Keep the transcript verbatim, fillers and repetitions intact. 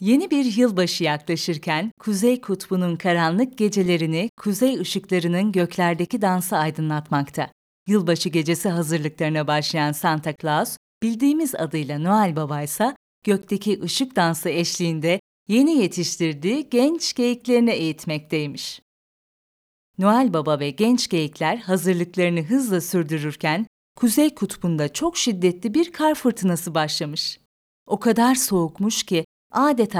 Yeni bir yılbaşı yaklaşırken Kuzey Kutbu'nun karanlık gecelerini kuzey ışıklarının göklerdeki dansı aydınlatmakta. Yılbaşı gecesi hazırlıklarına başlayan Santa Claus, bildiğimiz adıyla Noel Baba ise gökteki ışık dansı eşliğinde yeni yetiştirdiği genç geyiklerini eğitmekteymiş. Noel Baba ve genç geyikler hazırlıklarını hızla sürdürürken Kuzey Kutbu'nda çok şiddetli bir kar fırtınası başlamış. O kadar soğukmuş ki adeta